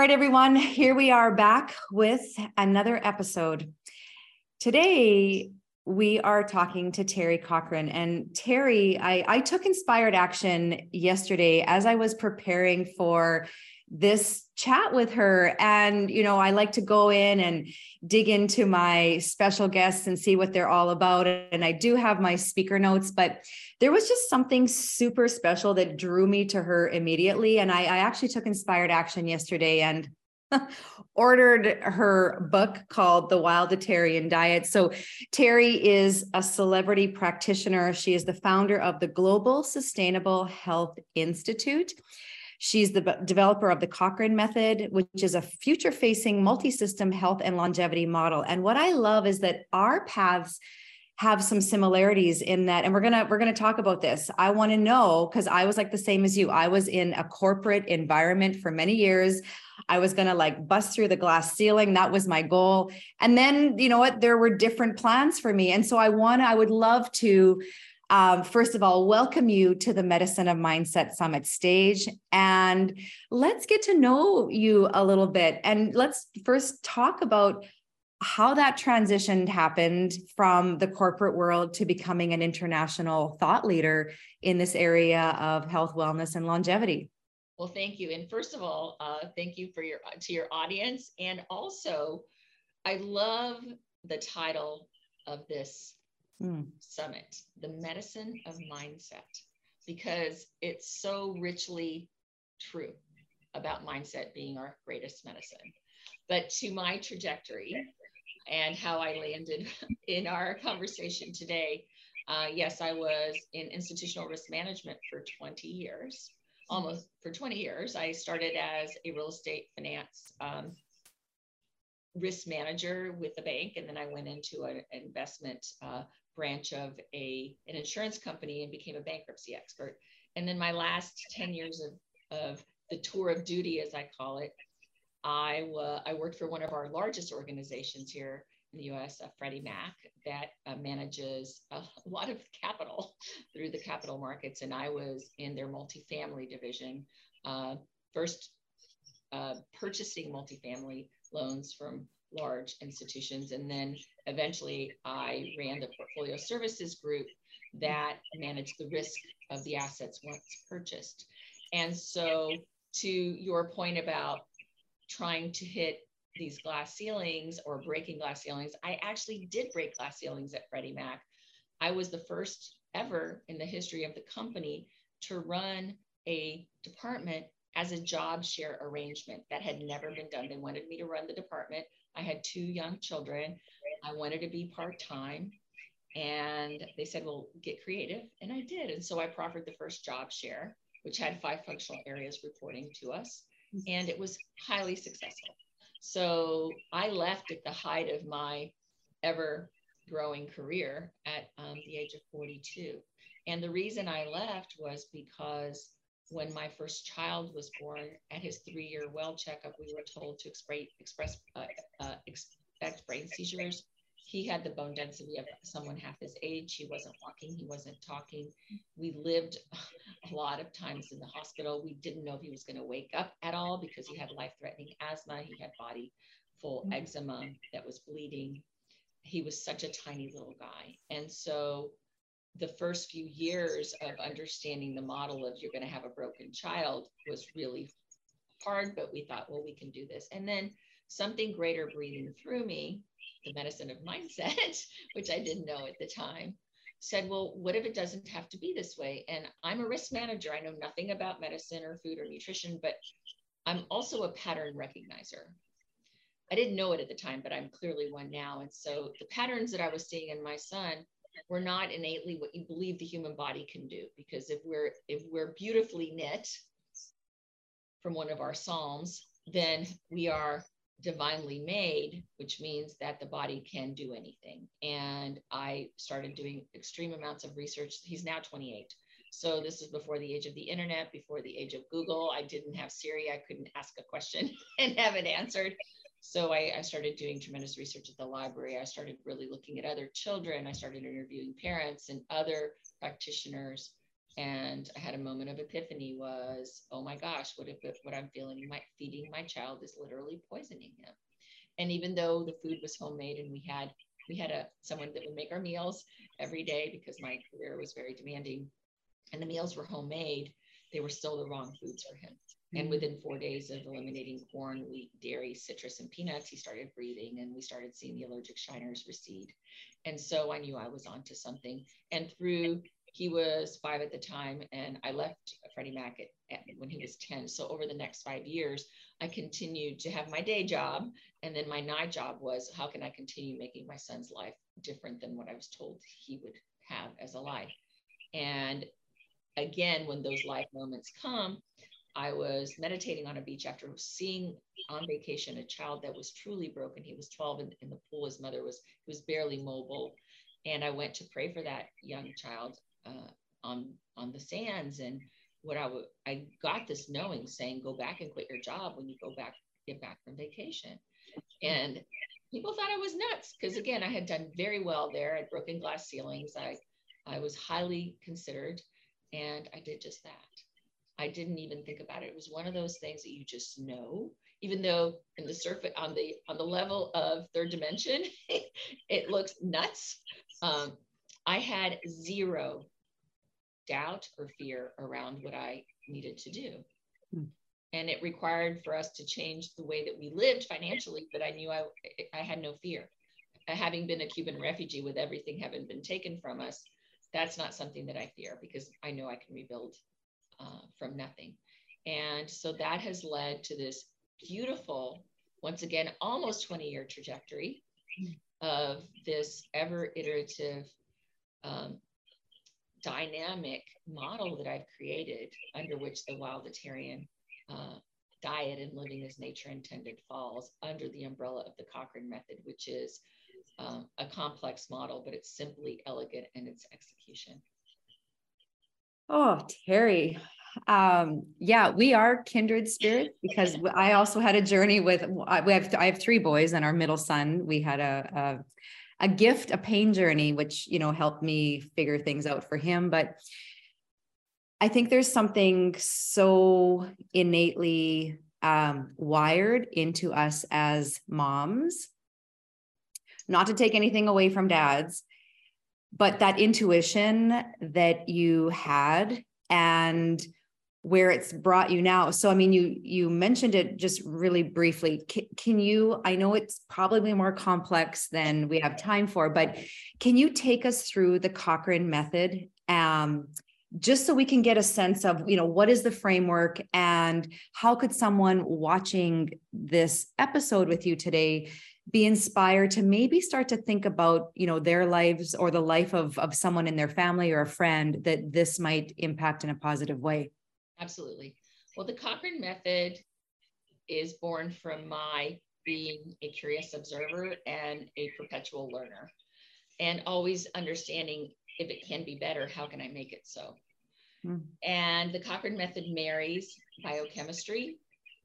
right, everyone, here we are back with another episode. Today, we are talking to Terry Cochran. And Terry, I took inspired action yesterday as I was preparing for this chat with her. And, I like to go in and dig into my special guests and see what they're all about. And I do have my speaker notes, but there was just something super special that drew me to her immediately. And I actually took inspired action yesterday and ordered her book called The Wildatarian Diet. So Terry is a celebrity practitioner. She is the founder of the Global Sustainable Health Institute. She's the developer of the Cochrane Method, which is a future-facing multi-system health and longevity model. And what I love is that our paths have some similarities in that, and we're gonna talk about this. I want to know, because I was like the same as you. I was in a corporate environment for many years. I was gonna bust through the glass ceiling. That was my goal. And then, you know what? There were different plans for me, and so I would love to. First of all, welcome you to the Medicine of Mindset Summit stage. And let's get to know you a little bit. And let's first talk about how that transition happened from the corporate world to becoming an international thought leader in this area of health, wellness, and longevity. Well, thank you. And first of all, thank you to your audience. And also, I love the title of this summit, The Medicine of Mindset, because it's so richly true about mindset being our greatest medicine. But to my trajectory and how I landed in our conversation today, yes, I was in institutional risk management for 20 years, almost for 20 years. I started as a real estate finance risk manager with the bank, and then I went into an investment branch of an insurance company and became a bankruptcy expert. And then my last 10 years of the tour of duty, as I call it, I worked for one of our largest organizations here in the US, Freddie Mac, that manages a lot of capital through the capital markets. And I was in their multifamily division, first purchasing multifamily loans from large institutions. And then eventually I ran the portfolio services group that managed the risk of the assets once purchased. And so to your point about trying to hit these glass ceilings or breaking glass ceilings, I actually did break glass ceilings at Freddie Mac. I was the first ever in the history of the company to run a department as a job share arrangement. That had never been done. They wanted me to run the department. I had 2 young children. I wanted to be part-time. And they said, well, get creative. And I did. And so I proffered the first job share, which had 5 functional areas reporting to us. And it was highly successful. So I left at the height of my ever growing career at the age of 42. And the reason I left was because when my first child was born, at his 3-year well checkup, we were told to expect brain seizures. He had the bone density of someone half his age. He wasn't walking. He wasn't talking. We lived a lot of times in the hospital. We didn't know if he was going to wake up at all because he had life-threatening asthma. He had body full eczema that was bleeding. He was such a tiny little guy. And so the first few years of understanding the model of you're going to have a broken child was really hard, but we thought, well, we can do this. And then something greater breathing through me, the medicine of mindset, which I didn't know at the time, said, well, what if it doesn't have to be this way? And I'm a risk manager. I know nothing about medicine or food or nutrition, but I'm also a pattern recognizer. I didn't know it at the time, but I'm clearly one now. And so the patterns that I was seeing in my son were not innately what you believe the human body can do. Because if we're beautifully knit, from one of our Psalms, then we are divinely made, which means that the body can do anything. And I started doing extreme amounts of research. He's now 28. So this is before the age of the internet, before the age of Google. I didn't have Siri. I couldn't ask a question and have it answered. So I started doing tremendous research at the library. I started really looking at other children. I started interviewing parents and other practitioners And I had a moment of epiphany was, oh my gosh, what I'm feeding my child is literally poisoning him. And even though the food was homemade and we had someone that would make our meals every day because my career was very demanding and the meals were homemade, they were still the wrong foods for him. And within 4 days of eliminating corn, wheat, dairy, citrus, and peanuts, he started breathing and we started seeing the allergic shiners recede. And so I knew I was onto something. And he was 5 at the time, and I left Freddie Mac when he was 10. So over the next 5 years, I continued to have my day job. And then my night job was, how can I continue making my son's life different than what I was told he would have as a life? And again, when those life moments come, I was meditating on a beach after seeing on vacation a child that was truly broken. He was 12 in the pool. His mother was barely mobile. And I went to pray for that young child on the sands. And I got this knowing saying, go back and quit your job when you get back from vacation. And people thought I was nuts because, again, I had done very well there. I'd broken glass ceilings. I was highly considered, and I did just that. I didn't even think about it. It was one of those things that you just know, even though in the surface, on the level of third dimension, it looks nuts. I had zero doubt or fear around what I needed to do. And it required for us to change the way that we lived financially, but I knew I had no fear. Having been a Cuban refugee with everything having been taken from us, that's not something that I fear because I know I can rebuild from nothing. And so that has led to this beautiful, once again, almost 20-year trajectory of this ever iterative, dynamic model that I've created under which the Wildatarian diet and living as nature intended falls under the umbrella of the Cochrane method, which is a complex model, but it's simply elegant in its execution. Oh, Terry. Yeah, we are kindred spirits because I also had a journey with, I have 3 boys, and our middle son, we had a gift, a pain journey, which, helped me figure things out for him. But I think there's something so innately wired into us as moms, not to take anything away from dads, but that intuition that you had and where it's brought you now. So, I mean, you mentioned it just really briefly. Can you, I know it's probably more complex than we have time for, but can you take us through the Cochrane method? Just so we can get a sense of, what is the framework and how could someone watching this episode with you today be inspired to maybe start to think about, their lives or the life of someone in their family or a friend that this might impact in a positive way? Absolutely. Well, the Cochrane method is born from my being a curious observer and a perpetual learner, and always understanding if it can be better, how can I make it so? And the Cochrane method marries biochemistry,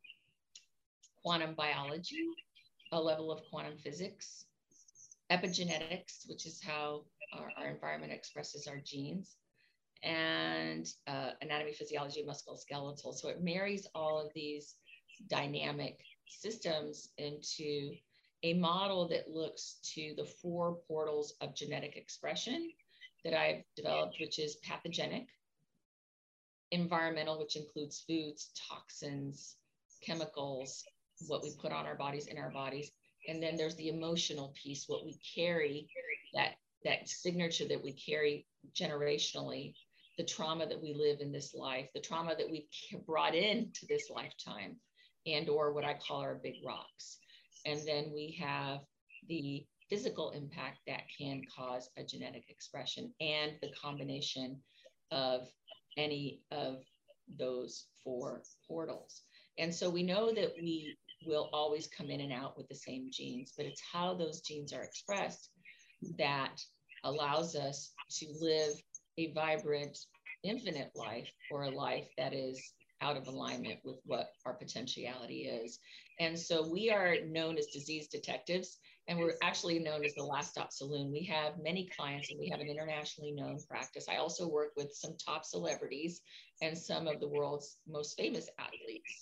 quantum biology, a level of quantum physics, epigenetics, which is how our environment expresses our genes, and anatomy, physiology, musculoskeletal. So it marries all of these dynamic systems into a model that looks to the 4 portals of genetic expression that I've developed, which is pathogenic, environmental, which includes foods, toxins, chemicals, what we put on our bodies, in our bodies. And then there's the emotional piece, what we carry, that signature that we carry generationally, the trauma that we live in this life, the trauma that we've brought into this lifetime, and or what I call our big rocks. And then we have the physical impact that can cause a genetic expression, and the combination of any of those 4 portals. And so we know that we will always come in and out with the same genes, but it's how those genes are expressed that allows us to live a vibrant, infinite life, or a life that is out of alignment with what our potentiality is. And so we are known as disease detectives, and we're actually known as the Last Stop Saloon. We have many clients and we have an internationally known practice. I also work with some top celebrities and some of the world's most famous athletes.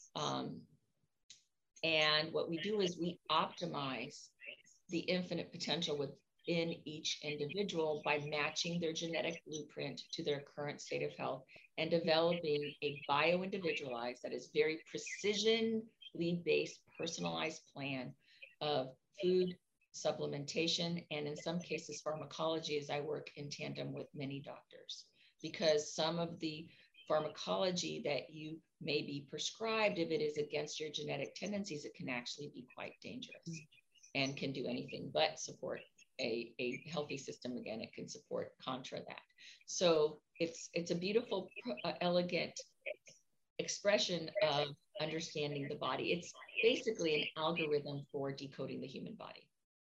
And what we do is we optimize the infinite potential within each individual by matching their genetic blueprint to their current state of health and developing a bio-individualized, that is very precision-based, personalized plan of food, supplementation, and in some cases pharmacology, as I work in tandem with many doctors, because some of the pharmacology that you may be prescribed, if it is against your genetic tendencies, it can actually be quite dangerous and can do anything but support a healthy system. Again, it can support contra that. So it's a beautiful, elegant expression of understanding the body. It's basically an algorithm for decoding the human body.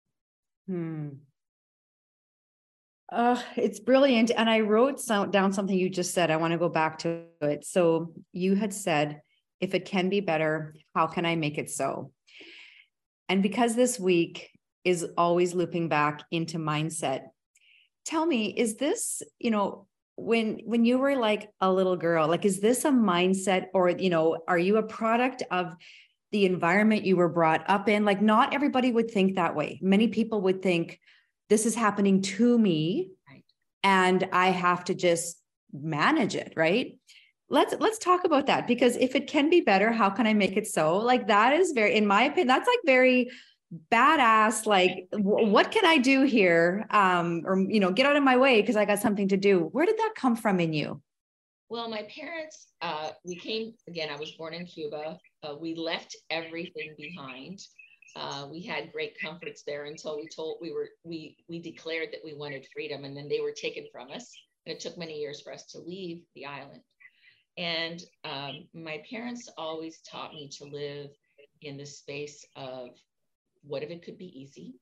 It's brilliant. And I wrote down something you just said. I want to go back to it. So you had said, if it can be better, how can I make it so? And because this week is always looping back into mindset, tell me, is this, when you were like a little girl, like, is this a mindset, or, are you a product of the environment you were brought up in? Like, not everybody would think that way. Many people would think this is happening to me, right, and I have to just manage it. Right. Let's talk about that, because if it can be better, how can I make it so? Like, that is very, in my opinion, that's like very badass. Like, what can I do here? Or, get out of my way because I got something to do. Where did that come from in you? Well, my parents, we came, again, I was born in Cuba. We left everything behind. We had great comforts there until we declared that we wanted freedom, and then they were taken from us. And it took many years for us to leave the island. And my parents always taught me to live in the space of, what if it could be easy?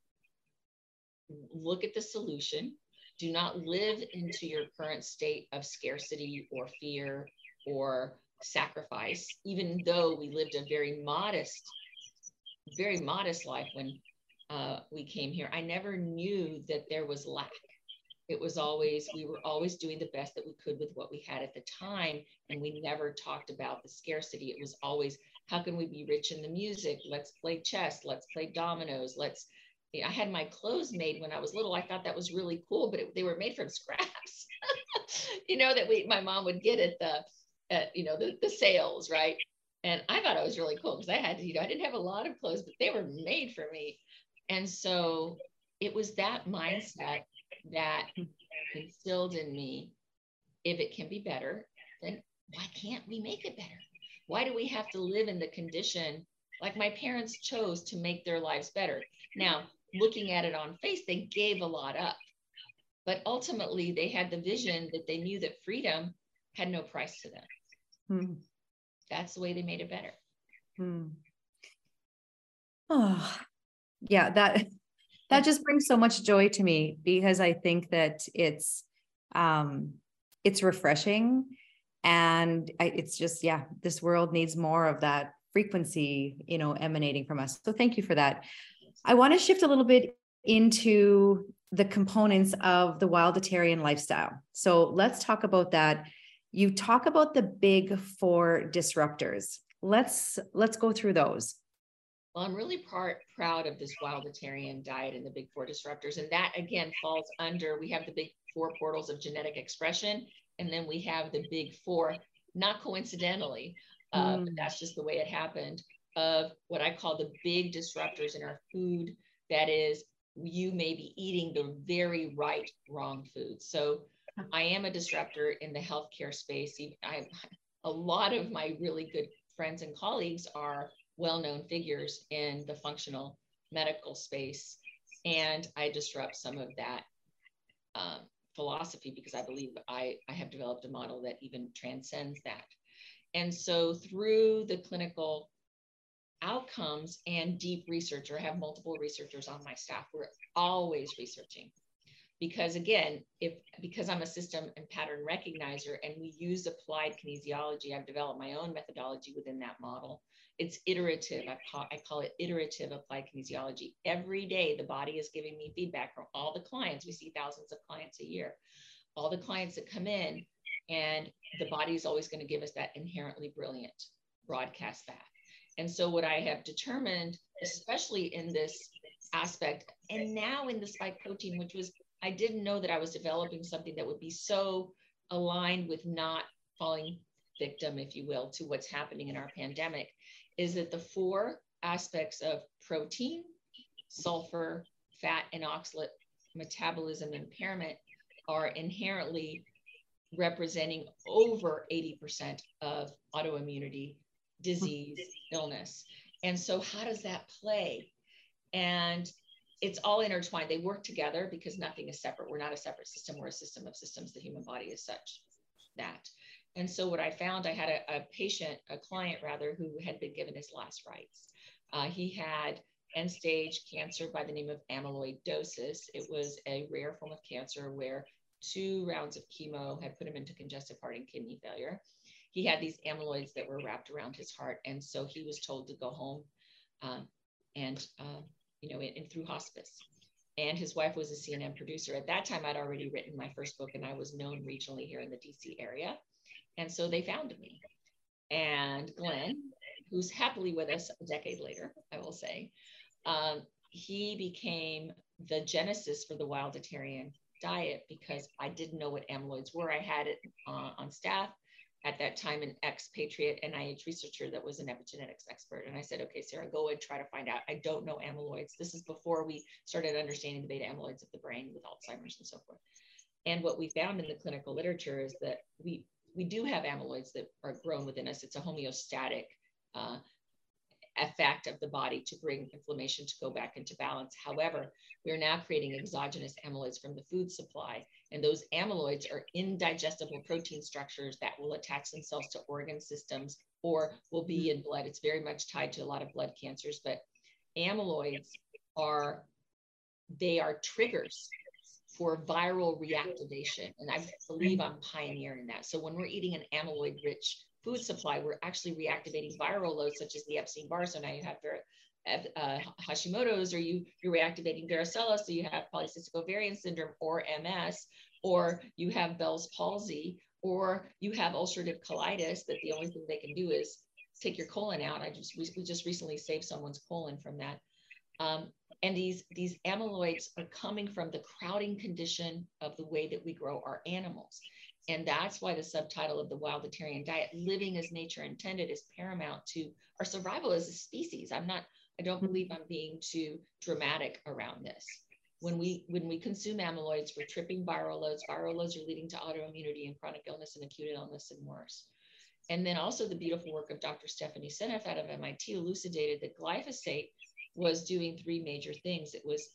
Look at the solution. Do not live into your current state of scarcity or fear or sacrifice, even though we lived a very modest life when we came here. I never knew that there was lack. It was always, we were always doing the best that we could with what we had at the time. And we never talked about the scarcity. It was always, how can we be rich in the music? Let's play chess. Let's play dominoes. I had my clothes made when I was little. I thought that was really cool, but they were made from scraps, that my mom would get at the sales, right? And I thought it was really cool because I didn't have a lot of clothes, but they were made for me. And so it was that mindset that instilled in me, if it can be better, then why can't we make it better? Why do we have to live in the condition? Like, my parents chose to make their lives better. Now, looking at it on face, they gave a lot up, but ultimately they had the vision that they knew that freedom had no price to them. That's the way they made it better. Oh, yeah, that just brings so much joy to me, because I think that it's refreshing, and it's just, this world needs more of that frequency, emanating from us. So thank you for that. I want to shift a little bit into the components of the Wildatarian lifestyle. So let's talk about that. You talk about the big 4 disruptors. Let's go through those. Well, I'm really proud of this Wildatarian diet and the big 4 disruptors. And that, again, falls under, we have the big 4 portals of genetic expression. And then we have the big 4, not coincidentally, but that's just the way it happened, of what I call the big disruptors in our food. That is, you may be eating the very wrong food. So I am a disruptor in the healthcare space. A lot of my really good friends and colleagues are well-known figures in the functional medical space. And I disrupt some of that philosophy, because I believe I have developed a model that even transcends that. And so through the clinical outcomes and deep research, I have multiple researchers on my staff. We're always researching. Because again, because I'm a system and pattern recognizer and we use applied kinesiology, I've developed my own methodology within that model. It's iterative. I call it iterative applied kinesiology. Every day, the body is giving me feedback from all the clients. We see thousands of clients a year. All the clients that come in, and the body is always going to give us that inherently brilliant broadcast back. And so what I have determined, especially in this aspect, and now in the spike protein, which was, I didn't know that I was developing something that would be so aligned with not falling victim, if you will, to what's happening in our pandemic, is that the 4 aspects of protein, sulfur, fat, and oxalate metabolism impairment are inherently representing over 80% of autoimmunity, disease, illness. And so how does that play? And it's all intertwined. They work together because nothing is separate. We're not a separate system. We're a system of systems. The human body is such that. And so what I found, I had a client rather, who had been given his last rites. He had end-stage cancer by the name of amyloidosis. It was a rare form of cancer where 2 rounds of chemo had put him into congestive heart and kidney failure. He had these amyloids that were wrapped around his heart. And so he was told to go home and through hospice. And his wife was a CNN producer. At that time, I'd already written my first book and I was known regionally here in the DC area. And so they found me. And Glenn, who's happily with us a decade later, I will say, he became the genesis for the Wildatarian diet because I didn't know what amyloids were. I had it on staff at that time, an expatriate NIH researcher that was an epigenetics expert. And I said, okay, Sarah, go and try to find out. I don't know amyloids. This is before we started understanding the beta amyloids of the brain with Alzheimer's and so forth. And what we found in the clinical literature is that we do have amyloids that are grown within us. It's a homeostatic effect of the body to bring inflammation to go back into balance. However, we are now creating exogenous amyloids from the food supply. And those amyloids are indigestible protein structures that will attach themselves to organ systems or will be in blood. It's very much tied to a lot of blood cancers, but amyloids are triggers for viral reactivation. And I believe I'm pioneering that. So when we're eating an amyloid-rich food supply, we're actually reactivating viral loads such as the Epstein-Barr. So now you have Hashimoto's, or you're reactivating varicella, so you have polycystic ovarian syndrome or MS, or you have Bell's palsy, or you have ulcerative colitis that the only thing they can do is take your colon out. We just recently saved someone's colon from that. And these amyloids are coming from the crowding condition of the way that we grow our animals. And that's why the subtitle of the Wildatarian diet, living as nature intended, is paramount to our survival as a species. I don't believe I'm being too dramatic around this. When we consume amyloids, we're tripping viral loads. Viral loads are leading to autoimmunity and chronic illness and acute illness and worse. And then also the beautiful work of Dr. Stephanie Seneff out of MIT elucidated that glyphosate was doing 3 major things.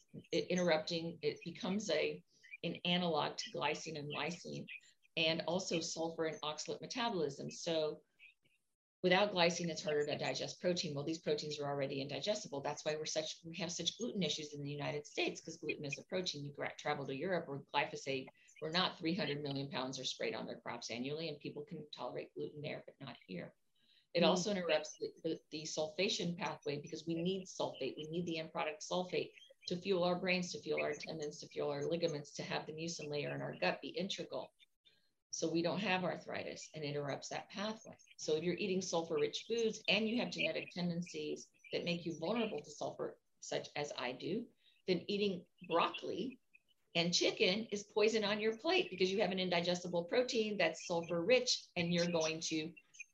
It becomes an analog to glycine and lysine, and also sulfur and oxalate metabolism. So without glycine, it's harder to digest protein. Well, these proteins are already indigestible. That's why we have such gluten issues in the United States, because gluten is a protein. You travel to Europe where glyphosate, where not 300 million pounds are sprayed on their crops annually, and people can tolerate gluten there, but not here. It also interrupts the sulfation pathway because we need sulfate. We need the end product sulfate to fuel our brains, to fuel our tendons, to fuel our ligaments, to have the mucin layer in our gut be integral. So we don't have arthritis, and interrupts that pathway. So if you're eating sulfur-rich foods and you have genetic tendencies that make you vulnerable to sulfur, such as I do, then eating broccoli and chicken is poison on your plate because you have an indigestible protein that's sulfur-rich, and you're going to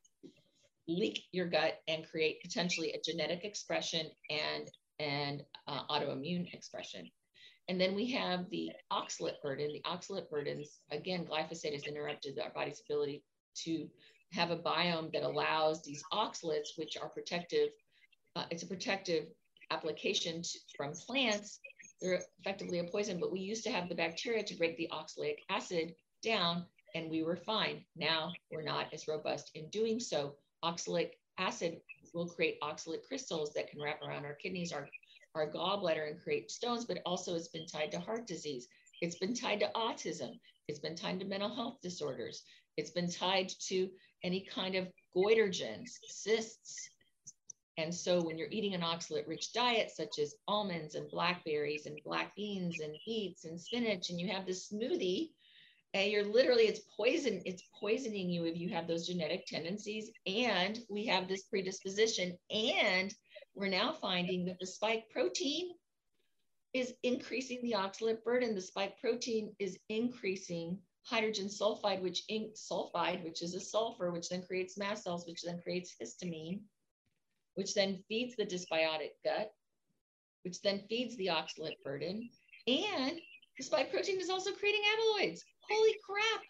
leak your gut and create potentially a genetic expression and autoimmune expression. And then we have the oxalate burden. The oxalate burdens, again, glyphosate has interrupted our body's ability to have a biome that allows these oxalates, which are protective. It's a protective application from plants. They're effectively a poison, but we used to have the bacteria to break the oxalic acid down, and we were fine. Now we're not as robust in doing so. Oxalic acid will create oxalate crystals that can wrap around our kidneys, our gallbladder, and create stones, but also it's been tied to heart disease. It's been tied to autism. It's been tied to mental health disorders. It's been tied to any kind of goitrogens, cysts. And so when you're eating an oxalate-rich diet, such as almonds and blackberries and black beans and beets and spinach, and you have this smoothie, and you're literally, it's poisoning you if you have those genetic tendencies. And we have this predisposition. And we're now finding that the spike protein is increasing the oxalate burden. The spike protein is increasing hydrogen sulfide, which is a sulfur, which then creates mast cells, which then creates histamine, which then feeds the dysbiotic gut, which then feeds the oxalate burden. And the spike protein is also creating amyloids. Holy crap.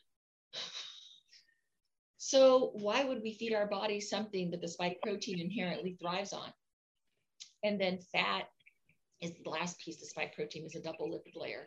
So why would we feed our body something that the spike protein inherently thrives on? And then fat is the last piece. The spike protein is a double lipid layer.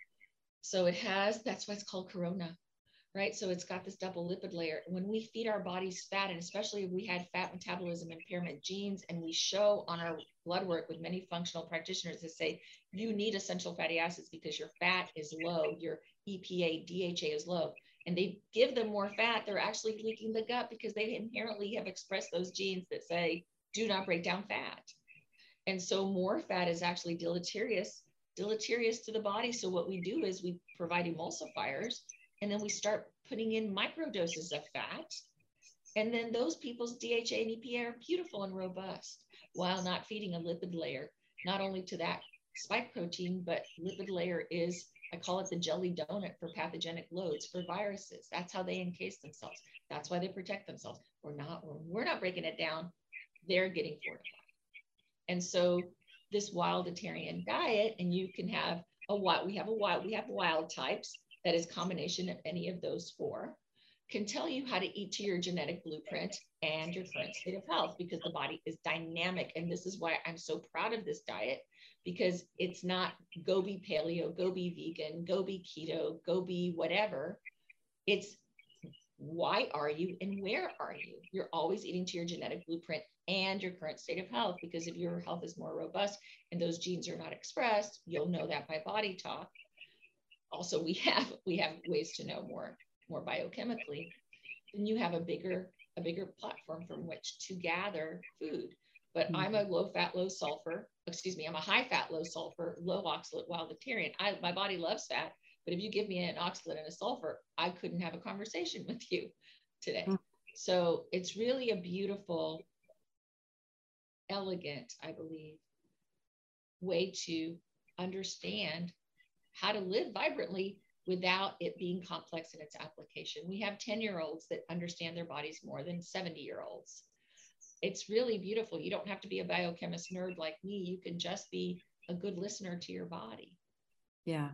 So it has, that's why it's called corona, right? So it's got this double lipid layer. When we feed our bodies fat, and especially if we had fat metabolism impairment genes, and we show on our blood work with many functional practitioners that say, you need essential fatty acids because your fat is low, your EPA, DHA is low, and they give them more fat, they're actually leaking the gut because they inherently have expressed those genes that say, do not break down fat. And so more fat is actually deleterious to the body. So what we do is we provide emulsifiers, and then we start putting in micro doses of fat. And then those people's DHA and EPA are beautiful and robust while not feeding a lipid layer, not only to that spike protein, but lipid layer is, I call it the jelly donut for pathogenic loads for viruses. That's how they encase themselves. That's why they protect themselves. We're not breaking it down. They're getting fortified. And so this Wilditarian diet, and you can have we have wild types, that is combination of any of those four, can tell you how to eat to your genetic blueprint and your current state of health, because the body is dynamic. And this is why I'm so proud of this diet, because it's not go be paleo, go be vegan, go be keto, go be whatever. It's why are you and where are you? You're always eating to your genetic blueprint and your current state of health, because if your health is more robust and those genes are not expressed, you'll know that by body talk. Also, we have ways to know more biochemically. Then you have a bigger platform from which to gather food. But I'm a low fat, low sulfur, I'm a high fat, low sulfur, low oxalate Wilditarian. My body loves fat, but if you give me an oxalate and a sulfur, I couldn't have a conversation with you today. So it's really a beautiful, elegant, I believe, way to understand how to live vibrantly without it being complex in its application. We have 10-year-olds that understand their bodies more than 70-year-olds. It's really beautiful. You don't have to be a biochemist nerd like me. You can just be a good listener to your body. Yeah.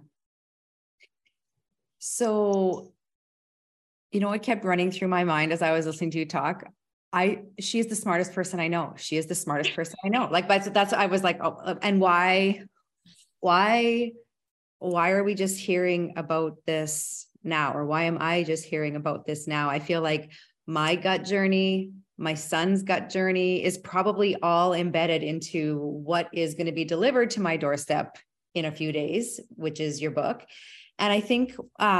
So, what kept running through my mind as I was listening to you talk, she is the smartest person I know. She is the smartest person I know. Like, that's, I was like, oh, and why are we just hearing about this now? Or why am I just hearing about this now? I feel like my gut journey, my son's gut journey is probably all embedded into what is going to be delivered to my doorstep in a few days, which is your book. And I think,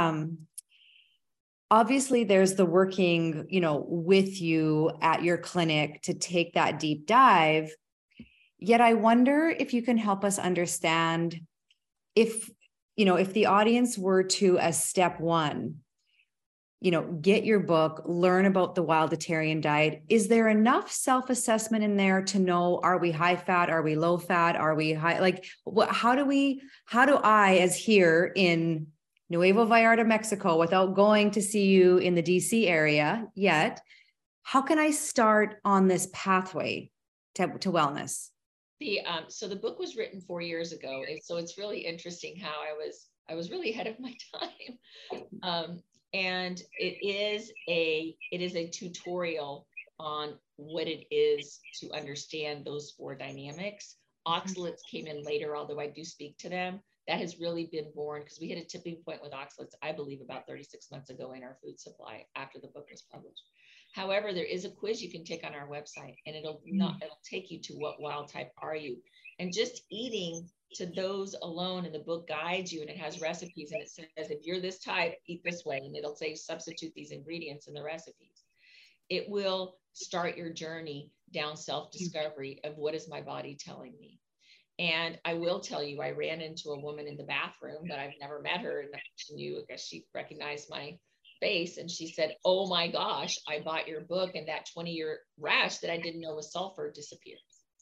obviously there's the working, with you at your clinic to take that deep dive. Yet I wonder if you can help us understand if the audience were to, as step one, get your book, learn about the Wilditarian diet. Is there enough self-assessment in there to know, are we high fat? Are we low fat? Are we high? Like, how do I, as here in Nuevo Vallarta, Mexico, without going to see you in the DC area yet, how can I start on this pathway to wellness? So the book was written 4 years ago. So it's really interesting how I was really ahead of my time. And it is a tutorial on what it is to understand those four dynamics. Oxalates came in later, although I do speak to them. that has really been born because we hit a tipping point with oxalates, I believe, about 36 months ago in our food supply after the book was published. However, there is a quiz you can take on our website, and it'll take you to what wild type are you. And just eating to those alone, and the book guides you, and it has recipes, and it says, if you're this type, eat this way. And it'll say, substitute these ingredients in the recipes. It will start your journey down self-discovery of what is my body telling me. And I will tell you, I ran into a woman in the bathroom that I've never met her, and she knew, I guess she recognized my face, and she said, oh my gosh, I bought your book, and that 20-year rash that I didn't know was sulfur disappeared.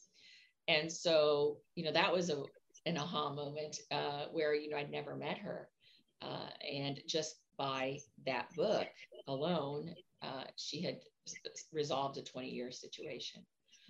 And so, that was an aha moment where, I'd never met her. And just by that book alone, she had resolved a 20-year situation.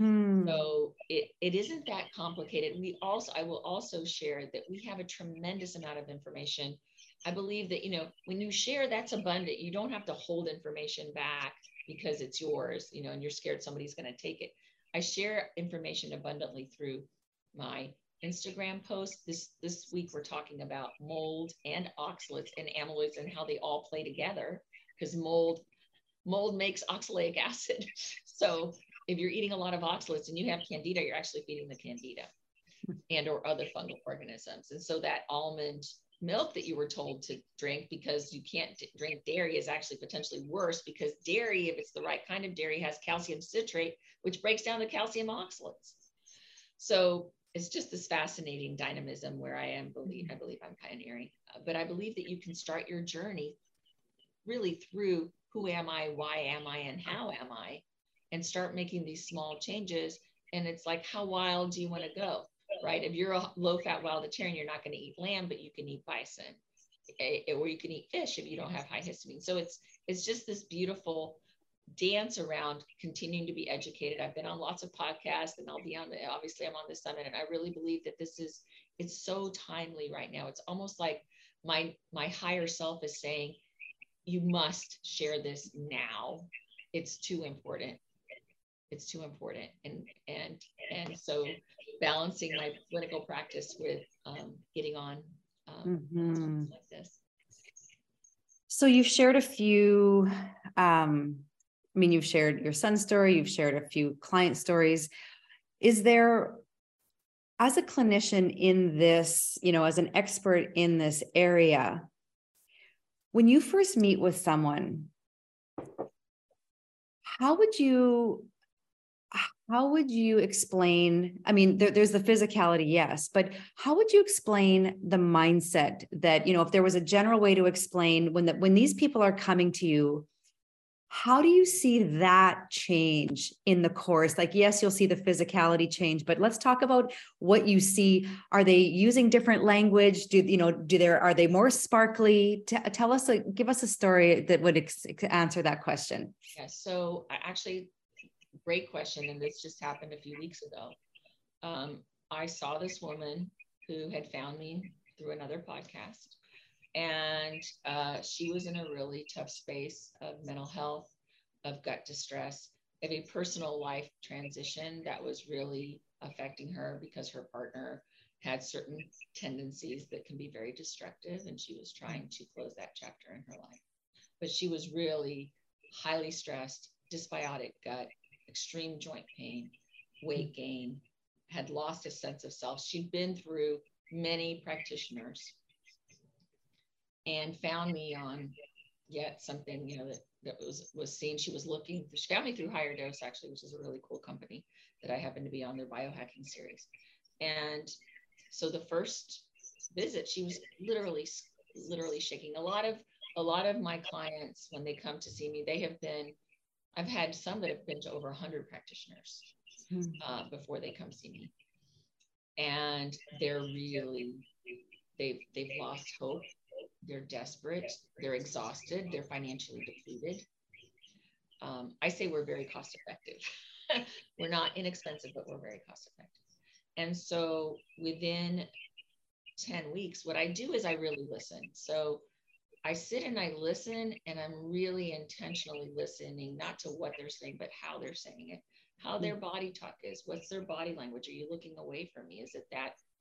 So it isn't that complicated. I will also share that we have a tremendous amount of information. I believe that, when you share, that's abundant. You don't have to hold information back because it's yours, and you're scared somebody's going to take it. I share information abundantly through my Instagram posts. This week, we're talking about mold and oxalates and amyloids and how they all play together, because mold makes oxalic acid. So if you're eating a lot of oxalates and you have candida, you're actually feeding the candida and or other fungal organisms. And so that almond milk that you were told to drink because you can't drink dairy is actually potentially worse, because dairy, if it's the right kind of dairy, has calcium citrate, which breaks down the calcium oxalates. So it's just this fascinating dynamism where I believe I'm pioneering, but I believe that you can start your journey really through who am I, why am I, and how am I, and start making these small changes. And it's like, how wild do you want to go, right? If you're a low-fat wildatarian, you're not going to eat lamb, but you can eat bison, or you can eat fish if you don't have high histamine. So it's just this beautiful dance around continuing to be educated. I've been on lots of podcasts, and obviously I'm on this summit, and I really believe that it's so timely right now. It's almost like my higher self is saying, you must share this now. It's too important. It's too important. And so balancing my clinical practice with getting on like this. So you've shared a few, you've shared your son's story, you've shared a few client stories. Is there, as a clinician in this, as an expert in this area, when you first meet with someone, how would you explain, there's the physicality, yes, but how would you explain the mindset that, if there was a general way to explain when these people are coming to you, how do you see that change in the course? Like, yes, you'll see the physicality change, but let's talk about what you see. Are they using different language? Are they more sparkly? Tell us, give us a story that would answer that question. Yeah. So actually, great question. And this just happened a few weeks ago. I saw this woman who had found me through another podcast. And she was in a really tough space of mental health, of gut distress, of a personal life transition that was really affecting her because her partner had certain tendencies that can be very destructive. And she was trying to close that chapter in her life. But she was really highly stressed, dysbiotic gut, extreme joint pain, weight gain, had lost a sense of self. She'd been through many practitioners and found me on yet something, that was seen. She found me through Higher Dose, actually, which is a really cool company that I happen to be on their biohacking series. And so the first visit, she was literally shaking. A lot of my clients, when they come to see me, I've had some that have been to over 100 practitioners before they come see me. And they're really, they've lost hope. They're desperate, they're exhausted, they're financially depleted. I say we're very cost effective. We're not inexpensive, but we're very cost effective. And so within 10 weeks, what I do is I really listen. So I sit and I listen, and I'm really intentionally listening, not to what they're saying, but how they're saying it, how their body talk is, what's their body language. Are you looking away from me? Is it that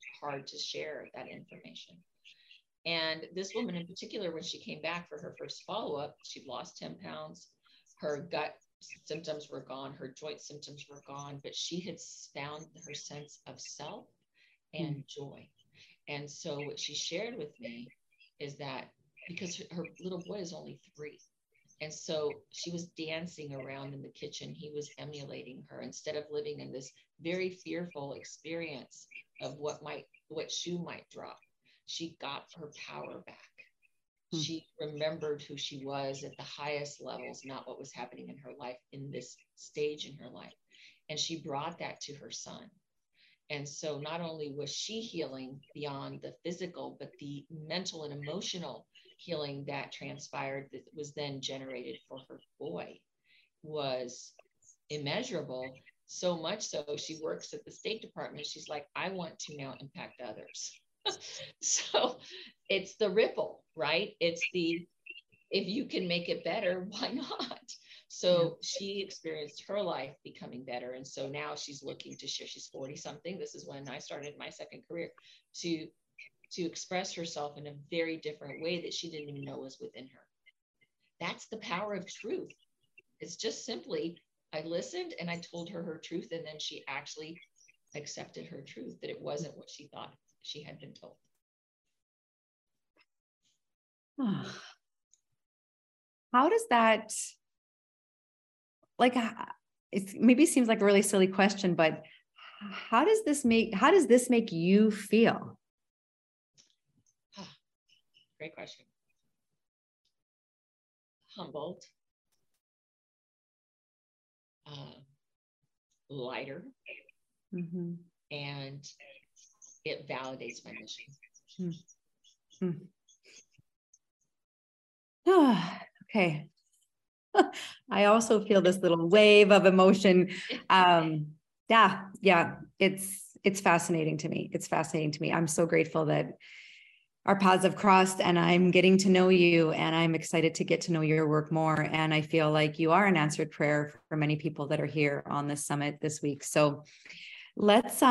hard to share that information. And this woman in particular, when she came back for her first follow-up, she'd lost 10 pounds. Her gut symptoms were gone. Her joint symptoms were gone, but she had found her sense of self and joy. And so what she shared with me is that because her little boy is only 3. And so she was dancing around in the kitchen. He was emulating her instead of living in this very fearful experience of what shoe might drop. She got her power back. She remembered who she was at the highest levels, not what was happening in her life in this stage in her life. And she brought that to her son. And so not only was she healing beyond the physical, but the mental and emotional healing that transpired that was then generated for her boy was immeasurable. So much so, she works at the State Department. She's like, I want to now impact others. So it's the ripple, right? It's the, if you can make it better, why not? So she experienced her life becoming better. And so now she's looking to share, she's 40 something. This is when I started my second career, to express herself in a very different way that she didn't even know was within her. That's the power of truth. It's just simply, I listened and I told her her truth. And then she actually accepted her truth, that it wasn't what she thought she had been told. How does that, like, it maybe seems like a really silly question, but how does this make you feel? Great question. Humbled, lighter, and it validates my mission. Okay. I also feel this little wave of emotion. Yeah, it's fascinating to me. It's fascinating to me. I'm so grateful that our paths have crossed and I'm getting to know you, and I'm excited to get to know your work more. And I feel like you are an answered prayer for many people that are here on this summit this week. So let's,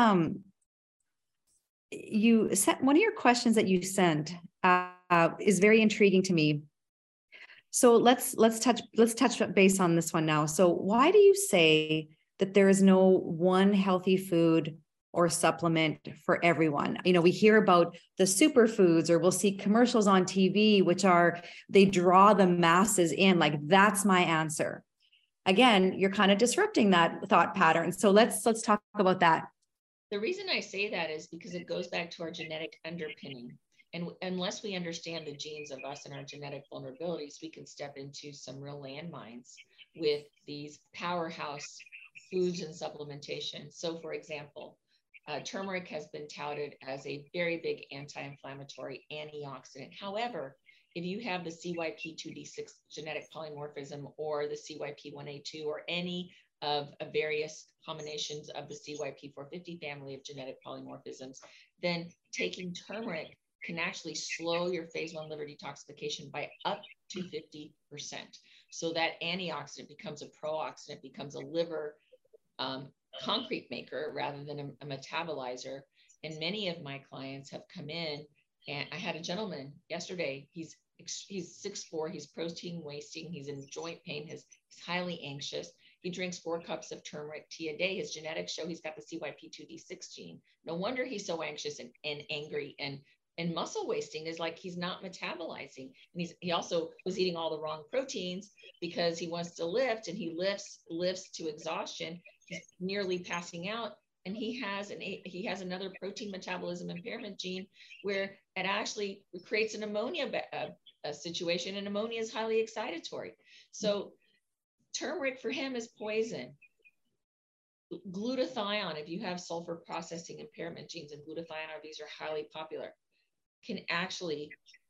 you sent one of your questions that you sent is very intriguing to me. So let's touch base on this one now. So why do you say that there is no one healthy food or supplement for everyone? You know, we hear about the superfoods, or we'll see commercials on TV, which they draw the masses in, like, that's my answer. Again, you're kind of disrupting that thought pattern. So let's talk about that. The reason I say that is because it goes back to our genetic underpinning. And unless we understand the genes of us and our genetic vulnerabilities, we can step into some real landmines with these powerhouse foods and supplementation. So for example, turmeric has been touted as a very big anti-inflammatory antioxidant. However, if you have the CYP2D6 genetic polymorphism, or the CYP1A2, or any of various combinations of the CYP450 family of genetic polymorphisms, then taking turmeric can actually slow your phase 1 liver detoxification by up to 50%. So that antioxidant becomes a pro-oxidant, becomes a liver concrete maker rather than a metabolizer. And many of my clients have come in, and I had a gentleman yesterday, he's 6'4", he's protein wasting, he's in joint pain, he's highly anxious. He drinks 4 cups of turmeric tea a day. His genetics show he's got the CYP2D6 gene. No wonder he's so anxious and angry, and muscle wasting is like he's not metabolizing. And he also was eating all the wrong proteins because he wants to lift, and he lifts to exhaustion. He's nearly passing out, and he has another protein metabolism impairment gene where it actually creates an ammonia situation, and ammonia is highly excitatory. So turmeric for him is poison. Glutathione, if you have sulfur processing impairment genes, and glutathione RBs are highly popular, can actually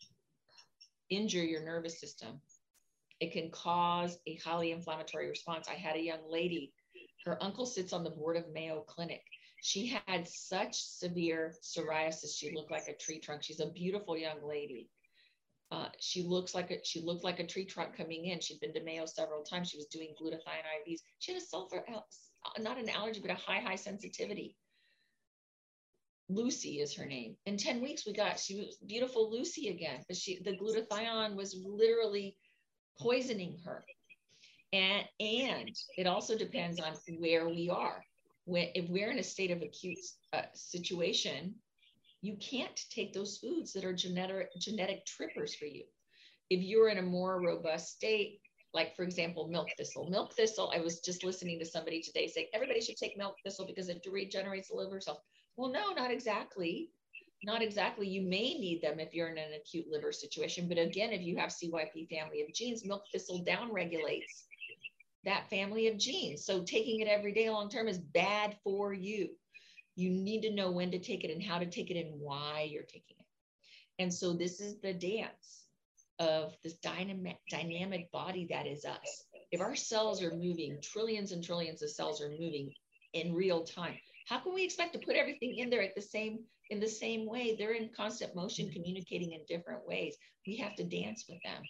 injure your nervous system. It can cause a highly inflammatory response. I had a young lady, her uncle sits on the board of Mayo Clinic. She had such severe psoriasis. She looked like a tree trunk. She's a beautiful young lady. She looked like a tree trunk coming in. She'd been to Mayo several times. She was doing glutathione IVs. She had a sulfur, not an allergy, but a high sensitivity. Lucy is her name. In 10 weeks, she was beautiful Lucy again, but the glutathione was literally poisoning her. And it also depends on where we are. If we're in a state of acute situation, you can't take those foods that are genetic trippers for you. If you're in a more robust state, like for example, milk thistle, I was just listening to somebody today say everybody should take milk thistle because it regenerates the liver cells. Well, no, not exactly. Not exactly. You may need them if you're in an acute liver situation. But again, if you have CYP family of genes, milk thistle down regulates that family of genes. So taking it every day long term is bad for you. You need to know when to take it and how to take it and why you're taking it. And so this is the dance of this dynamic body that is us. If our cells are moving, trillions and trillions of cells are moving in real time, how can we expect to put everything in there in the same way? They're in constant motion, communicating in different ways. We have to dance with them.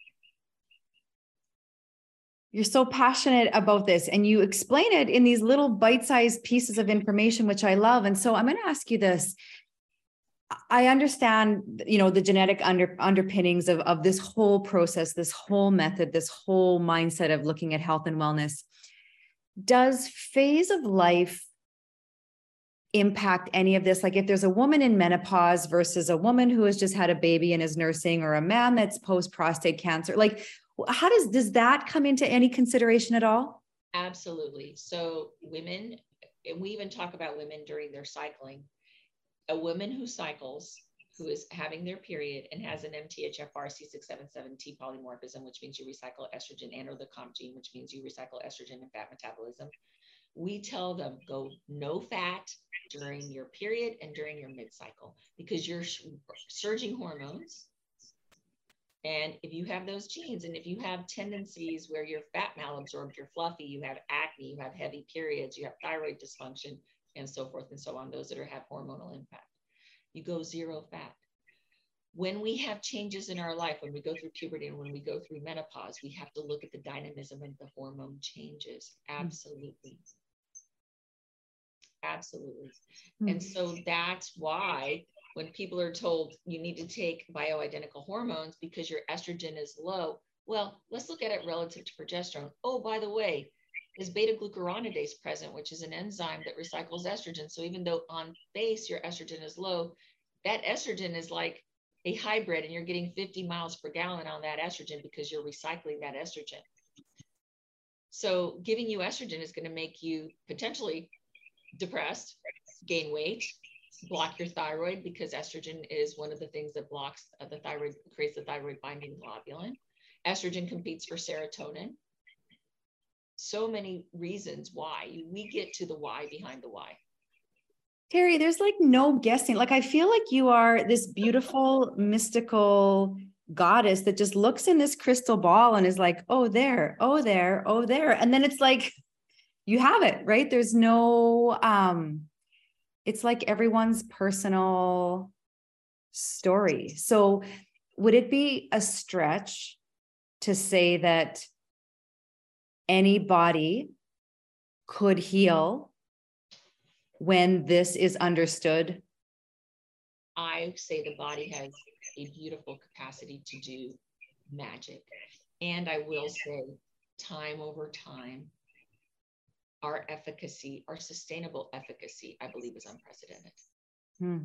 You're so passionate about this, and you explain it in these little bite-sized pieces of information, which I love. And so I'm going to ask you this. I understand, the genetic underpinnings of this whole process, this whole method, this whole mindset of looking at health and wellness. Does phase of life impact any of this? Like if there's a woman in menopause versus a woman who has just had a baby and is nursing, or a man that's post prostate cancer, like how does that come into any consideration at all? Absolutely. So women, and we even talk about women during their cycling. A woman who cycles, who is having their period and has an MTHFR C677T polymorphism, which means you recycle estrogen, and or the COMP gene, which means you recycle estrogen and fat metabolism. We tell them go no fat during your period and during your mid-cycle, because you're surging hormones. And if you have those genes, and if you have tendencies where you're fat malabsorbed, you're fluffy, you have acne, you have heavy periods, you have thyroid dysfunction, and so forth and so on, those that have hormonal impact, you go zero fat. When we have changes in our life, when we go through puberty and when we go through menopause, we have to look at the dynamism and the hormone changes. Absolutely. Absolutely. And so that's why when people are told you need to take bioidentical hormones because your estrogen is low, well, let's look at it relative to progesterone. Oh, by the way, is beta-glucuronidase present, which is an enzyme that recycles estrogen. So even though on face your estrogen is low, that estrogen is like a hybrid, and you're getting 50 miles per gallon on that estrogen because you're recycling that estrogen. So giving you estrogen is going to make you potentially depressed, gain weight, block your thyroid, because estrogen is one of the things that blocks the thyroid, creates the thyroid binding globulin. Estrogen competes for serotonin. So many reasons why. We get to the why behind the why. Terry, there's like no guessing. Like, I feel like you are this beautiful, mystical goddess that just looks in this crystal ball and is like, oh, there, oh, there, oh, there. And then it's like, you have it, right? There's no, it's like everyone's personal story. So would it be a stretch to say that any body could heal when this is understood? I say the body has a beautiful capacity to do magic. And I will say, time over time, our efficacy, our sustainable efficacy, I believe, is unprecedented. And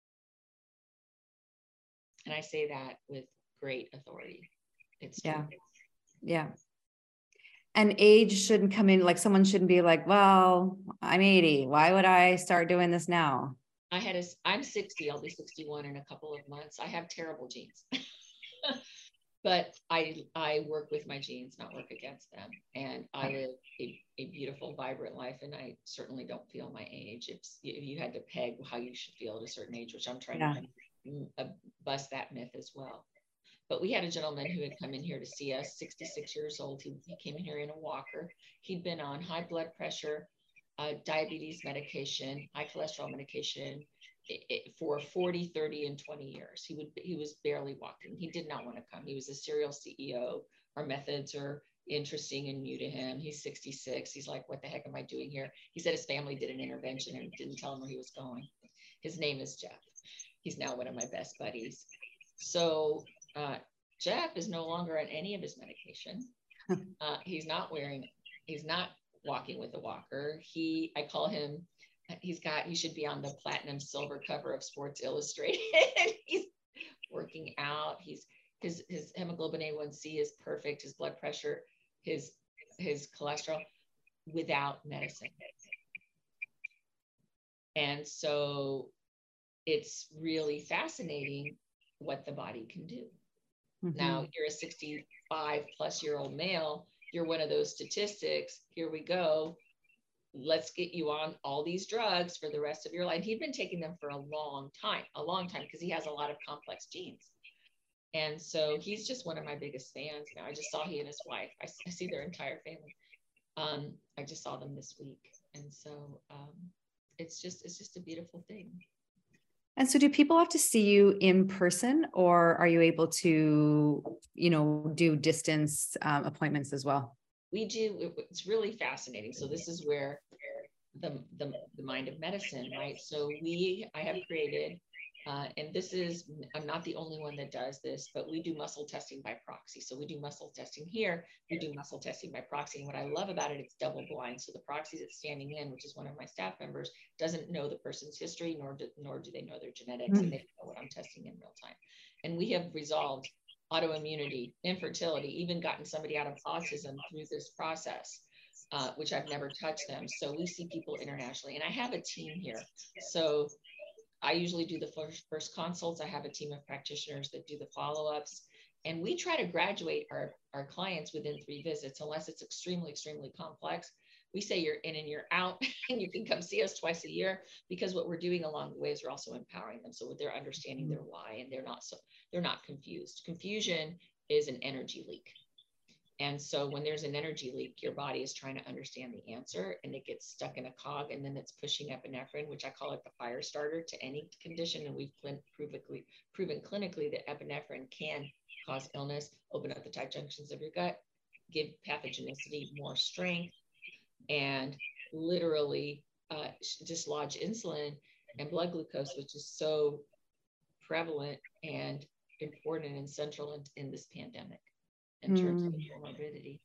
I say that with great authority. It's true. Yeah. And age shouldn't come in, like someone shouldn't be like, well, I'm 80. Why would I start doing this now? I'm 60. I'll be 61 in a couple of months. I have terrible genes. But I work with my genes, not work against them. And I live a beautiful, vibrant life. And I certainly don't feel my age. If you had to peg how you should feel at a certain age, which I'm trying to bust that myth as well. But we had a gentleman who had come in here to see us, 66 years old. He came in here in a walker. He'd been on high blood pressure, diabetes medication, high cholesterol medication for 40, 30, and 20 years. He was barely walking. He did not want to come. He was a serial CEO. Our methods are interesting and new to him. He's 66. He's like, what the heck am I doing here? He said his family did an intervention and didn't tell him where he was going. His name is Jeff. He's now one of my best buddies. So Jeff is no longer on any of his medication. He's not walking with a walker. I call him, he should be on the platinum silver cover of Sports Illustrated. He's working out. His hemoglobin A1C is perfect. His blood pressure, his cholesterol, without medicine. And so it's really fascinating what the body can do. Mm-hmm. Now you're a 65 plus year old male. You're one of those statistics. Here we go. Let's get you on all these drugs for the rest of your life. He'd been taking them for a long time, because he has a lot of complex genes. And so he's just one of my biggest fans now. I just saw he and his wife. I see their entire family. I just saw them this week. And so it's just a beautiful thing. And so do people have to see you in person, or are you able to, do distance appointments as well? We do. It's really fascinating. So this is where the mind of medicine, right? So I have created, and I'm not the only one that does this, but we do muscle testing by proxy. So we do muscle testing here. We do muscle testing by proxy. And what I love about it, it's double blind. So the proxy that's standing in, which is one of my staff members, doesn't know the person's history, nor do they know their genetics, and they don't know what I'm testing in real time. And we have resolved autoimmunity, infertility, even gotten somebody out of autism through this process, which I've never touched them. So we see people internationally, and I have a team here. So I usually do the first consults. I have a team of practitioners that do the follow-ups, and we try to graduate our clients within 3 visits, unless it's extremely, extremely complex. We say you're in and you're out, and you can come see us twice a year, because what we're doing along the way is we're also empowering them, so they're understanding their why, and they're not confused. Confusion is an energy leak. And so when there's an energy leak, your body is trying to understand the answer, and it gets stuck in a cog, and then it's pushing epinephrine, which I call it the fire starter to any condition. And we've proven clinically that epinephrine can cause illness, open up the tight junctions of your gut, give pathogenicity more strength, and literally dislodge insulin and blood glucose, which is so prevalent and important and central in this pandemic in terms of morbidity.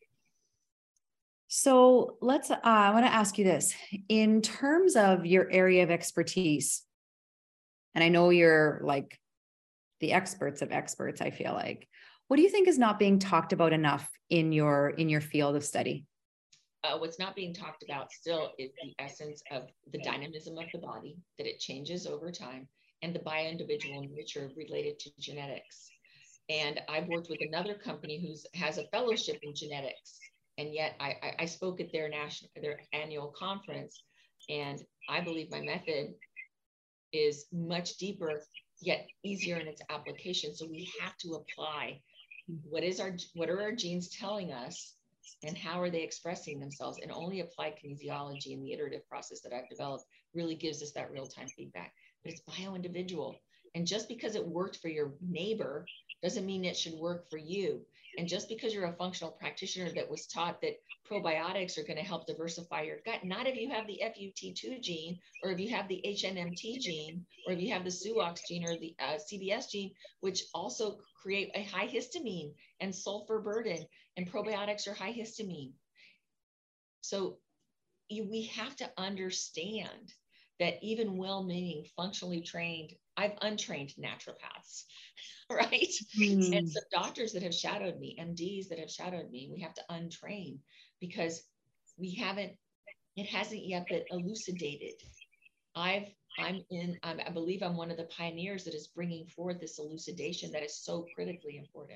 So I want to ask you this, in terms of your area of expertise, and I know you're like the experts of experts, I feel like, what do you think is not being talked about enough in your field of study? What's not being talked about still is the essence of the dynamism of the body, that it changes over time, and the bio-individual nature related to genetics. And I've worked with another company who has a fellowship in genetics, and yet I spoke at their annual conference, and I believe my method is much deeper yet easier in its application. So we have to apply what are our genes telling us, and how are they expressing themselves? And only applied kinesiology and the iterative process that I've developed really gives us that real-time feedback. But it's bio-individual. And just because it worked for your neighbor doesn't mean it should work for you. And just because you're a functional practitioner that was taught that probiotics are going to help diversify your gut, not if you have the FUT2 gene, or if you have the HNMT gene, or if you have the SUOX gene, or the CBS gene, which also create a high histamine and sulfur burden, and probiotics are high histamine. So we have to understand that even well-meaning, functionally trained, I've untrained naturopaths, right? And so doctors that have shadowed me, MDs that have shadowed me, we have to untrain, because it hasn't yet been elucidated. I believe I'm one of the pioneers that is bringing forth this elucidation that is so critically important.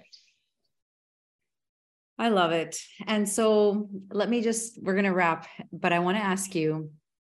I love it. And so we're going to wrap, but I want to ask you,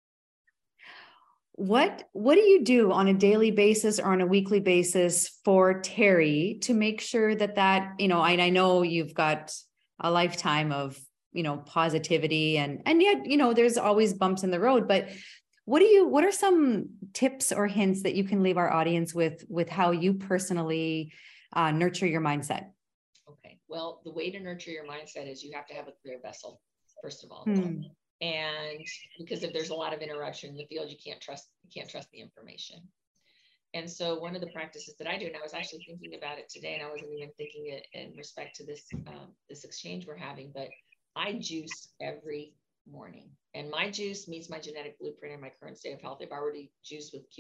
what do you do on a daily basis or on a weekly basis for Terry to make sure that, and I know you've got a lifetime of, positivity and yet, there's always bumps in the road, but what are some tips or hints that you can leave our audience with how you personally nurture your mindset? Okay. Well, the way to nurture your mindset is you have to have a clear vessel, first of all. And because if there's a lot of interruption in the field, you can't trust can't trust the information. And so one of the practices that I do, and I was actually thinking about it today, and I wasn't even thinking it in respect to this, this exchange we're having, but I juice every morning. And my juice meets my genetic blueprint and my current state of health. If I were to juice with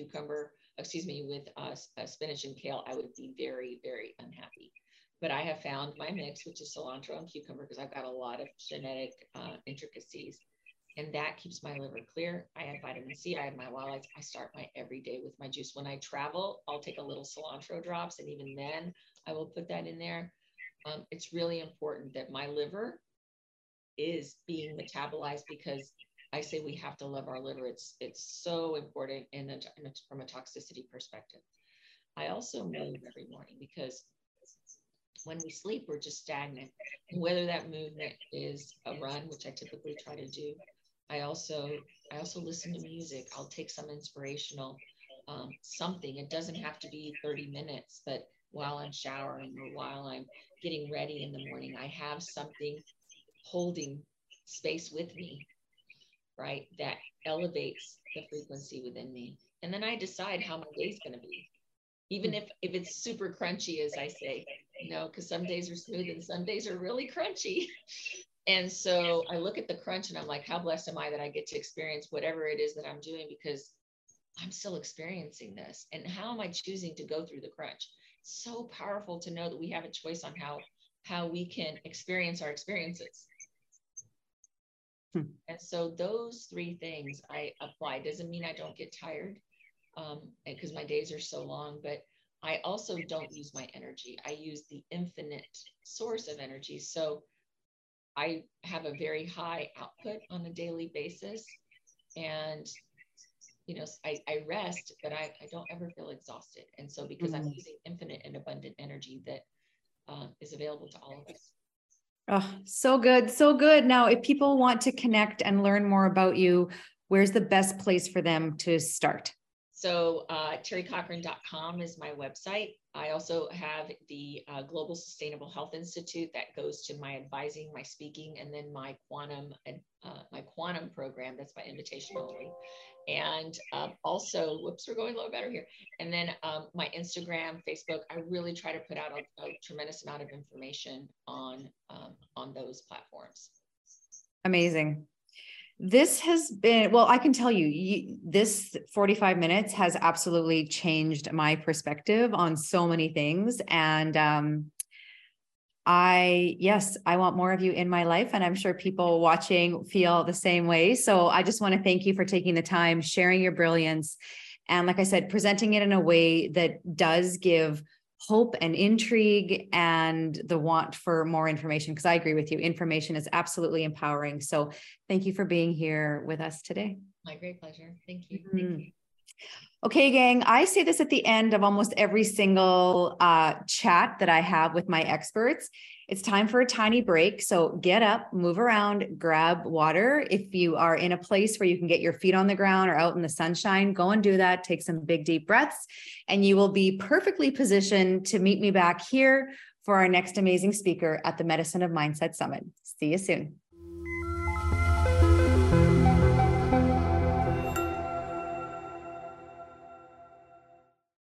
with spinach and kale, I would be very, very unhappy. But I have found my mix, which is cilantro and cucumber, because I've got a lot of genetic intricacies. And that keeps my liver clear. I have vitamin C. I have my Wildlife. I start my every day with my juice. When I travel, I'll take a little cilantro drops. And even then, I will put that in there. It's really important that my liver is being metabolized, because I say we have to love our liver. It's so important from a toxicity perspective. I also move every morning, because when we sleep, we're just stagnant. And whether that movement is a run, which I typically try to do, I also listen to music. I'll take some inspirational something. It doesn't have to be 30 minutes, but while I'm showering or while I'm getting ready in the morning, I have something holding space with me, right? That elevates the frequency within me. And then I decide how my day's going to be. Even if it's super crunchy, as I say, because some days are smooth and some days are really crunchy. And so I look at the crunch and I'm like, how blessed am I that I get to experience whatever it is that I'm doing, because I'm still experiencing this. And how am I choosing to go through the crunch? It's so powerful to know that we have a choice on how we can experience our experiences. And so those three things I apply. Doesn't mean I don't get tired, because my days are so long, but I also don't use my energy. I use the infinite source of energy. So I have a very high output on a daily basis. And, I rest, but I don't ever feel exhausted. And so because I'm using infinite and abundant energy that is available to all of us. Oh, so good. So good. Now, if people want to connect and learn more about you, where's the best place for them to start? So terrycochran.com is my website. I also have the Global Sustainable Health Institute that goes to my advising, my speaking, and then my quantum program. That's by invitation only. And also, whoops, we're going a little better here. And then my Instagram, Facebook, I really try to put out a tremendous amount of information on those platforms. Amazing. This has been, well, I can tell you, this 45 minutes has absolutely changed my perspective on so many things. And I want more of you in my life. And I'm sure people watching feel the same way. So I just want to thank you for taking the time, sharing your brilliance. And like I said, presenting it in a way that does give hope and intrigue and the want for more information, because I agree with you. Information is absolutely empowering. So thank you for being here with us today. My great pleasure. Thank you. Thank you. Okay, gang, I say this at the end of almost every single chat that I have with my experts. It's time for a tiny break. So get up, move around, grab water. If you are in a place where you can get your feet on the ground or out in the sunshine, go and do that. Take some big, deep breaths, and you will be perfectly positioned to meet me back here for our next amazing speaker at the Medicine of Mindset Summit. See you soon.